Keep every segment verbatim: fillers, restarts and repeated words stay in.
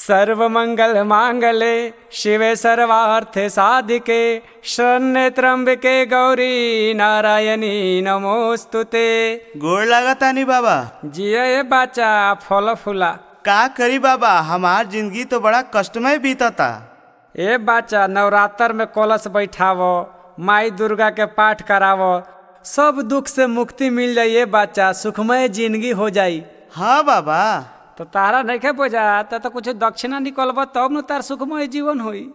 सर्वमंगल मांगले शिवे सर्वार्थ साधिके शरण्ये त्र्यंबके गौरी नारायणी नमोस्तुते। गोड़ लागतानी बाबा। जिये बच्चा फल फूला। का करी बाबा, हमार जिंदगी तो बड़ा कष्टमय बीतता। ए बच्चा नवरात्र में कलश बैठावो, माई दुर्गा के पाठ करावो, सब दुख से मुक्ति मिल जाइए बच्चा, सुखमय जिंदगी हो जाई। हाँ बाबा। तो तारा नहीं खे बुझा तो, तो कुछ दक्षिणा निकलब तब न तार सुखमय जीवन होई।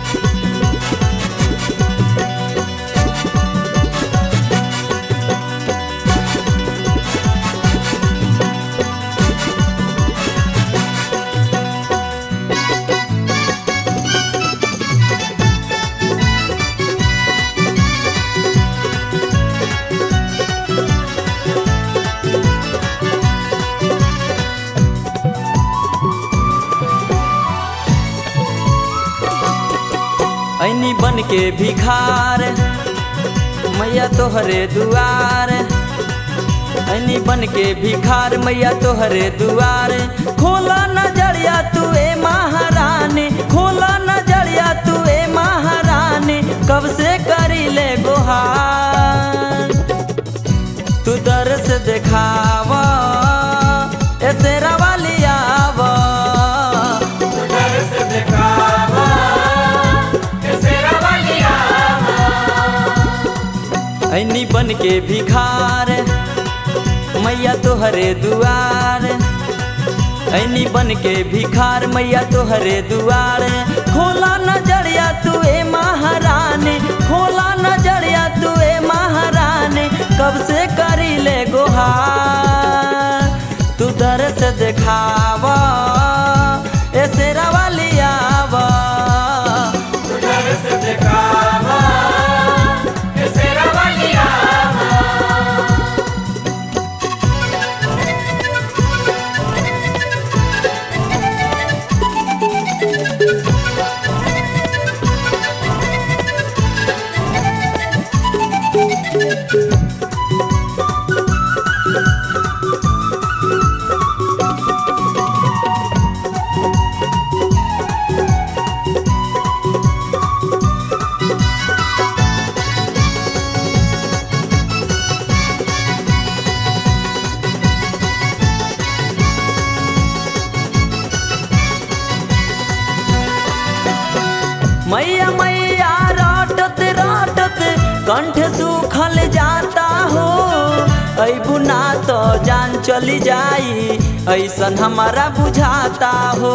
ऐनी बन के भिखार मैया तोहरे दुआर, ऐनी बन के भिखार मैया तोहरे दुआर। खोला नजरिया तू ए महारानी, खोला नजरिया तू ए महारानी, कब से करी ले गुहार। तू दर्श दिखावा ए तेरा वाली आवा, तू दर्श दिखावा ऐनी बन के भिखार मैया तोहरे दुआर, ऐनी बन के भिखार मैया तोहरे दुआर। खोला नजरिया तू ए महारानी, खोला नजरिया तू ए महारानी, कब से करी ले गुहार। तू दर्श दिखावा ए तेरा वाली आवा, तू दर्श दिखावा ए तेरा वाली आवा। मैया मैया राटत राटत कंठ सूखल जाता हो, अबू ना तो जान चली जाई ऐसन हमारा बुझाता हो।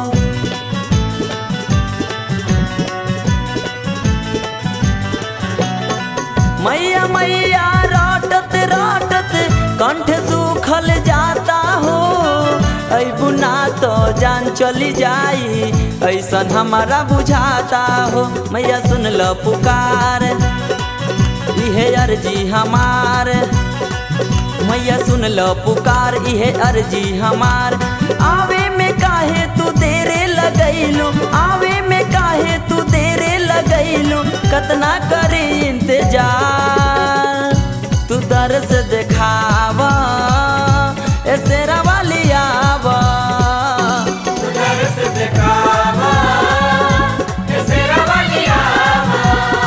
मैया मैया राटत राटत कंठ सूखल जाता हो, अबू ना तो जान चली जाई ऐसन हमारा बुझाता हो। मैया सुन लो पुकार इहे अर्जी हमार, मैया सुन लो पुकार इहे अर्जी हमार। आवे में काहे तू देरे लगैलू, आवे में काहे तू देरे लगैलू, कतना करे इंतजार। तू दर्श दिखावा ए तेरा वाली आवा, तू दर्श दिखावा ए तेरा वाली आवा।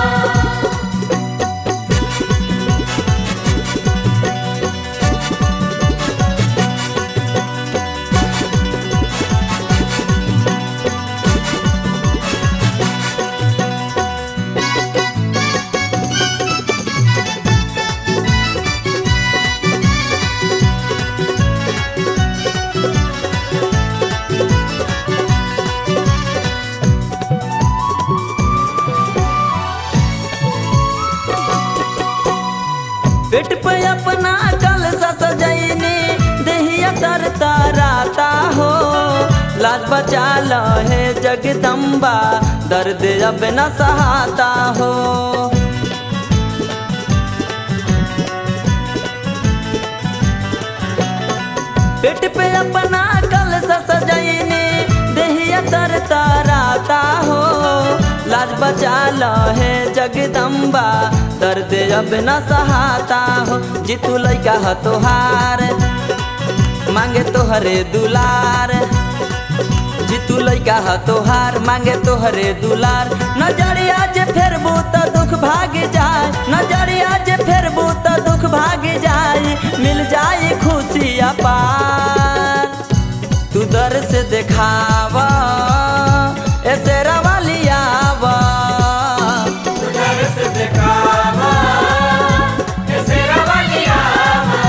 पेट पे अपना कलशा सजैनी देहिया तर ताराता हो, लाज बचा लो है जगदम्बा दर्द अब न सहाता हो। पेट पे अपना कलशा सजैनी देहिया तर ताराता हो, लाज बचा लो है जगदम्बा दर्द अब न सहाता हो। जितू लैका ह तोहार मांगे तोहरे दुलार, जीतू लइका ह तोहार मांगे तोहरे दुलार नजरिया जे फेरबू त दुख भाग जाए नजरिया जे फेरबू त दुख भाग जाए मिल जाए खुशी अपार तू दर से देखावा ऐसे रवालियावा तू दर से देखावा ऐसे रवालियावा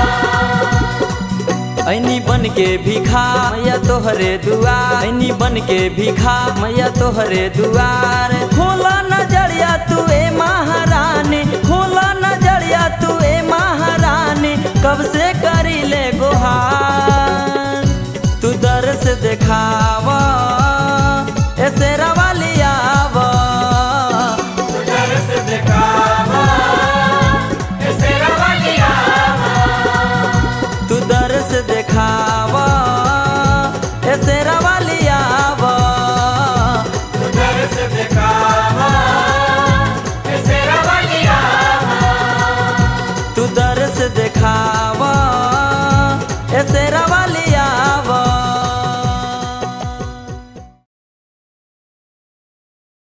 ऐनी बन के भिखा मैया तोहरे दुआर ऐनी बन के भिखा मैया तोहरे दुआर खोला नजरिया तू ए महारानी खोला नजरिया तू ए महारानी कब से करी ले गुहार तू दर से देखावा